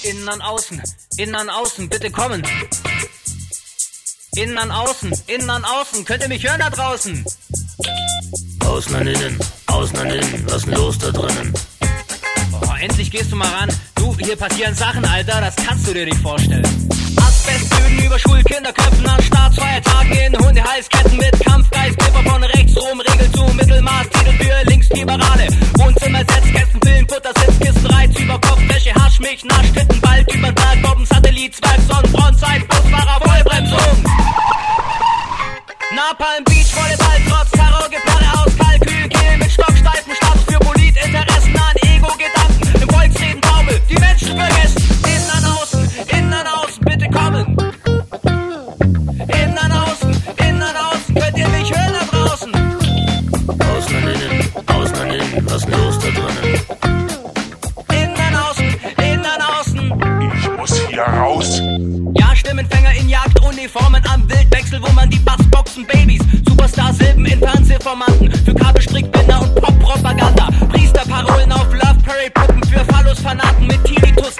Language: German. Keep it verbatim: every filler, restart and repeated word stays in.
Innen an außen, innen an außen, bitte kommen. Innen an außen, innen an außen, könnt ihr mich hören da draußen? Außen an innen, außen an innen, was ist denn los da drinnen? Oh, endlich gehst du mal ran. Du, hier passieren Sachen, Alter, das kannst du dir nicht vorstellen. Asbestböden über Schulkinderköpfen an Staatsfeiertagen in Hundehalsketten mit Kampfgeist, Kipper von rechts rum, Regel zu Mittelmaß, Titel für Linksliberale. Wohnzimmer, Setzkästen, Pillen, Futter, Sitzkisten, Reiz über Kopf, Wäsche, Hasch, Milch, Nasch, Titten, Wald, über Berg, Bobben, Satellit, Zwerg, Sonnen, Frontzeit, Busfahrer, Vollbremsung. Napalm, Beach, Volleyball, trotz Terror, Geperre aus Kalkül, Kehl mit stocksteifen Status für Politinteressen an Ego-Gedanken, im Volksreden Taube, die Menschen vergessen. Innen an außen, innen an außen, bitte kommen. Innen an außen, innen an außen, könnt ihr mich hören da draußen? Außen an innen, außen an innen, was ist denn los da drinnen? Innen an außen, innen an außen. Ich muss hier raus. Ja, Stimmenfänger in Jagduniformen am Wildwechsel, wo man die Bassboxen Babys, Superstar-Silben in Fernsehformaten für Kabelstrickbinder und Pop-Propaganda, Priesterparolen auf Love Parade-Puppen für Phallus-Fanaten mit Tinnitus